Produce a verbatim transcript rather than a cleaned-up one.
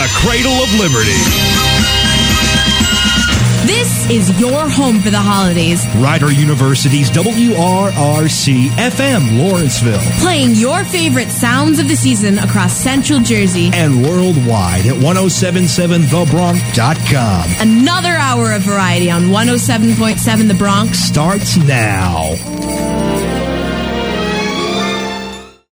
the cradle of liberty. This is your home for the holidays. Rider University's W R R C F M Lawrenceville. Playing your favorite sounds of the season across Central Jersey. And worldwide at ten seventy-seven the bronx dot com. Another hour of variety on one oh seven point seven The Bronx starts now.